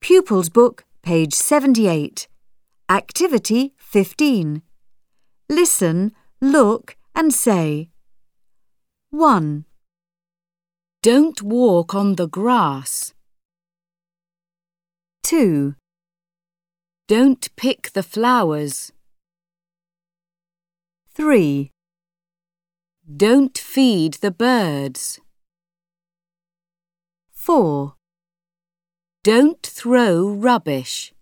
Pupils Book, page 78. Activity 15. Listen, look and say. 1. Don't walk on the grass. 2. Don't pick the flowers. 3. Don't feed the birds. 4. Don't throw rubbish.